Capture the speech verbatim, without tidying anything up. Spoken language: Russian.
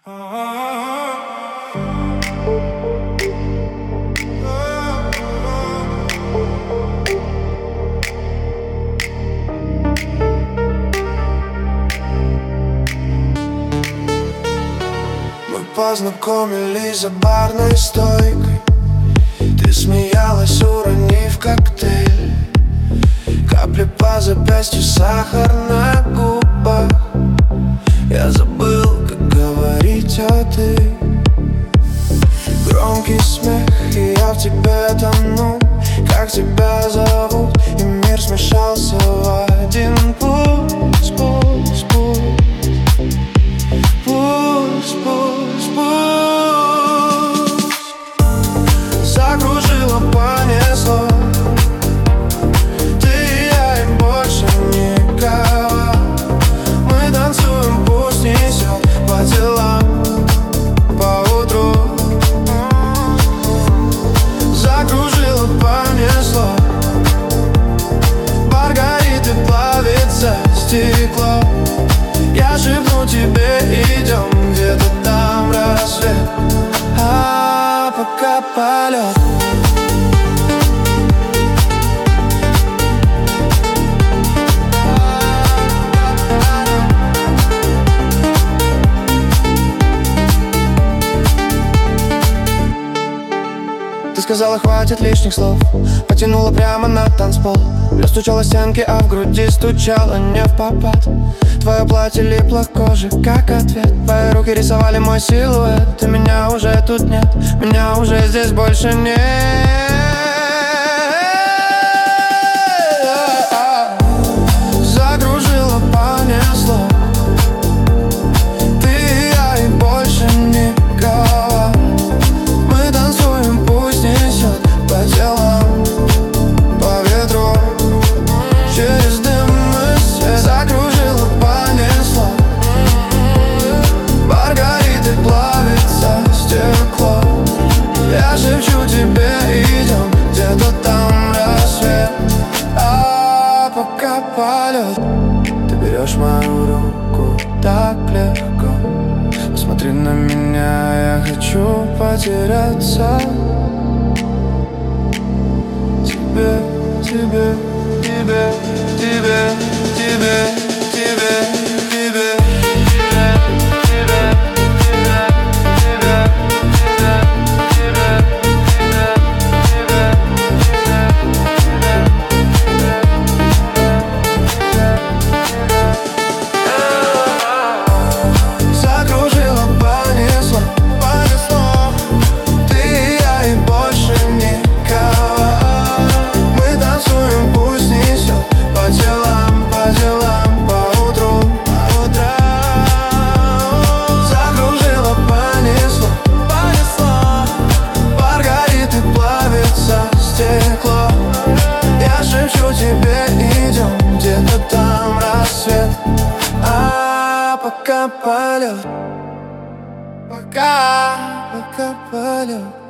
Мы познакомились за барной стойкой. Ты смеялась, уронив коктейль. Капли по запястью, сахар на губах. Я забыл, как говорить, а ты. Громкий смех, и я в тебе тону. Как тебя зовут? И мир смешался в один. Пусть, пусть, пусть, пусть, пусть, пусть. Закружило, понесло. Ты и я, и больше никого. Мы танцуем, пусть несет по делам, по утру. Закружило, понесло. Бар горит и плавится стекло. Я шепну тебе, идем, где-то там рассвет, а пока полет. Ты сказала, хватит лишних слов. Потянула прямо на танцпол. Я стучала стенки, а в груди стучала не в попад. Твое платье липло к коже, как ответ. Твои руки рисовали мой силуэт. И меня уже тут нет, меня уже здесь больше нет. Закружило, понесло. Ты и я, и больше никого. Мы танцуем, пусть несет по делам, по ветру. Через дым и свет. Закружило, понесло. Бар горит и плавится стекло. Я шепчу тебе, идем, где-то там рассвет, а пока полет. Ты берешь мою руку так легко. Посмотри на меня, я хочу потеряться. Тебе, тебе, тебе, тебе, тебе, тебе, тебе. Закружило, понесло, понесло. Ты и я, и больше никого. Мы танцуем, пусть несет по делам, по делам, по утру, по утрам. Закружило, понесло, понесло. Бар горит и плавится стекло. Я шепчу тебе, идем, где-то там рассвет, а пока полет, пока, пока полет.